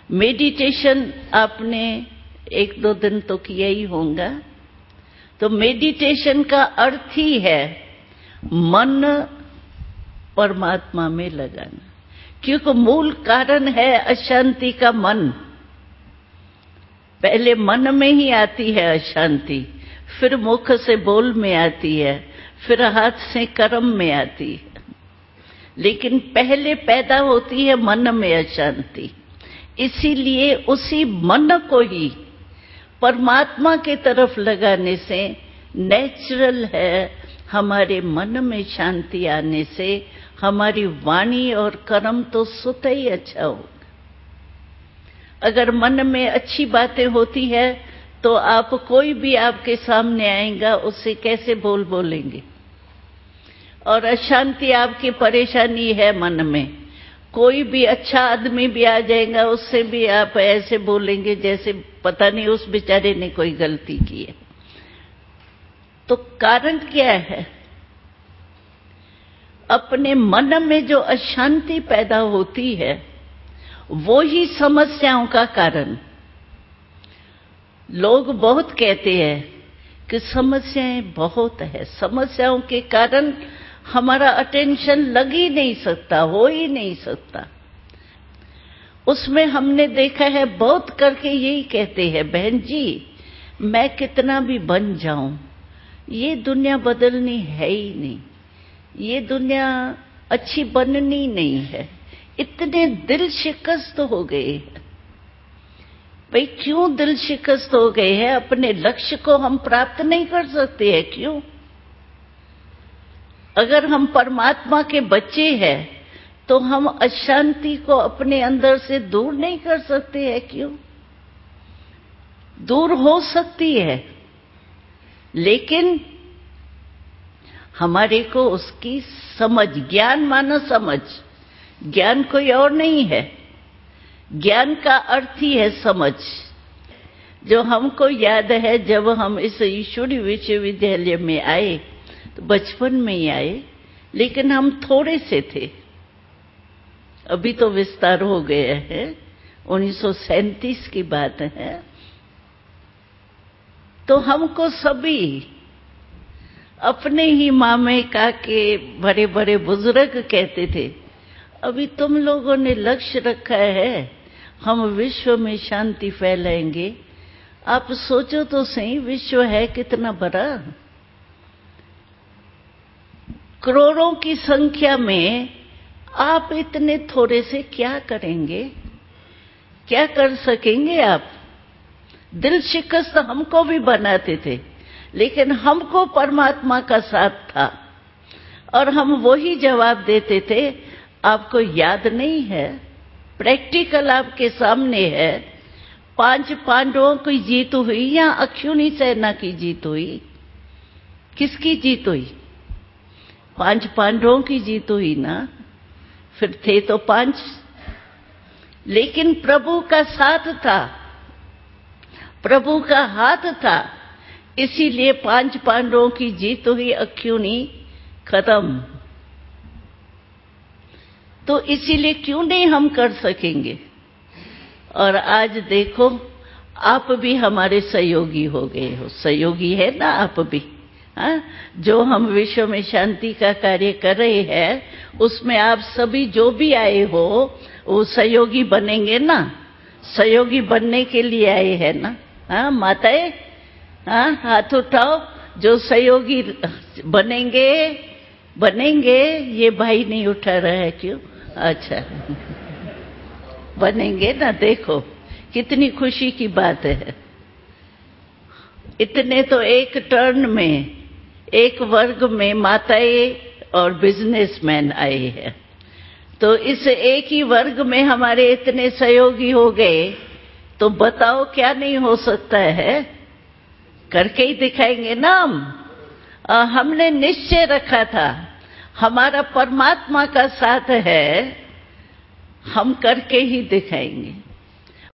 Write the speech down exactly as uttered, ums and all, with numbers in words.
Meditation आपने एक दो दिन तो किया ही होगा। तो मेडिटेशन का अर्थ ही है मन परमात्मा में लगाना, क्योंकि मूल कारण है अशांति का मन। पहले मन में ही आती है अशांति, फिर मुख से बोल में आती है, फिर हाथ से कर्म में आती है, लेकिन पहले पैदा होती है मन में अशांति। इसीलिए उसी मन को ही परमात्मा की तरफ लगाने से नेचुरल है हमारे मन में शांति आने से हमारी वाणी और कर्म तो स्वतः ही अच्छा होगा। अगर मन में अच्छी बातें होती है तो आप कोई भी आपके सामने आएगा उससे कैसे बोल बोलेंगे। और अशांति आपकी परेशानी है मन में, कोई भी अच्छा आदमी भी आ जाएगा उससे भी आप ऐसे बोलेंगे जैसे पता नहीं उस बेचारे ने कोई गलती की है। तो कारण क्या है? अपने मन में जो अशांति पैदा होती है वो ही समस्याओं का कारण। लोग बहुत कहते हैं कि समस्याएं बहुत है, समस्याओं के कारण हमारा अटेंशन लग ही नहीं सकता, हो ही नहीं सकता। उसमें हमने देखा है बहुत करके यही कहते हैं, बहन जी मैं कितना भी बन जाऊं ये दुनिया बदलनी है ही नहीं, ये दुनिया अच्छी बननी नहीं है। इतने दिल शिकस्त हो गए हैं। भाई क्यों दिल शिकस्त हो गए हैं? अपने लक्ष्य को हम प्राप्त नहीं कर सकते हैं, क्यों? अगर हम परमात्मा के बच्चे हैं तो हम अशांति को अपने अंदर से दूर नहीं कर सकते हैं, क्यों? दूर हो सकती है, लेकिन हमारे को उसकी समझ, ज्ञान मानो समझ, ज्ञान कोई और नहीं है। ज्ञान का अर्थ ही है समझ। जो हमको याद है जब हम इस ईश्वरीय विश्वविद्यालय में आए तो बचपन में ही आए, लेकिन हम थोड़े से थे, अभी तो विस्तार हो गया है, उन्नीस सौ सैंतीस की बात है। तो हमको सभी अपने ही मामे काके बड़े बड़े बुजुर्ग कहते थे, अभी तुम लोगों ने लक्ष्य रखा है हम विश्व में शांति फैलाएंगे। आप सोचो तो सही विश्व है कितना बड़ा, करोड़ों की संख्या में आप इतने थोड़े से क्या करेंगे, क्या कर सकेंगे आप? दिल शिकस्त हमको भी बनाते थे, लेकिन हमको परमात्मा का साथ था और हम वही जवाब देते थे। आपको याद नहीं है? प्रैक्टिकल आपके सामने है। पांच पांडवों की जीत हुई या अक्षुणी सेना की जीत हुई? किसकी जीत हुई? पांच पांडवों की जीत हुई ना। फिर थे तो पांच, लेकिन प्रभु का साथ था, प्रभु का हाथ था, इसीलिए पांच पांडवों की जीत हुई, अक्षुणी खत्म। तो इसीलिए क्यों नहीं हम कर सकेंगे? और आज देखो आप भी हमारे सहयोगी हो गए हो, सहयोगी है ना आप भी, हाँ? जो हम विश्व में शांति का कार्य कर रहे हैं उसमें आप सभी जो भी आए हो वो सहयोगी बनेंगे ना, सहयोगी बनने के लिए आए हैं ना। हाँ माताएं, हाँ हाथ उठाओ जो सहयोगी बनेंगे। बनेंगे, ये भाई नहीं उठा रहा है, क्यों? अच्छा बनेंगे ना, देखो कितनी खुशी की बात है। इतने तो एक टर्न में, एक वर्ग में माताएं और बिजनेसमैन आए हैं, तो इस एक ही वर्ग में हमारे इतने सहयोगी हो गए, तो बताओ क्या नहीं हो सकता है? करके ही दिखाएंगे ना हम। आ, हमने निश्चय रखा था, हमारा परमात्मा का साथ है, हम करके ही दिखाएंगे।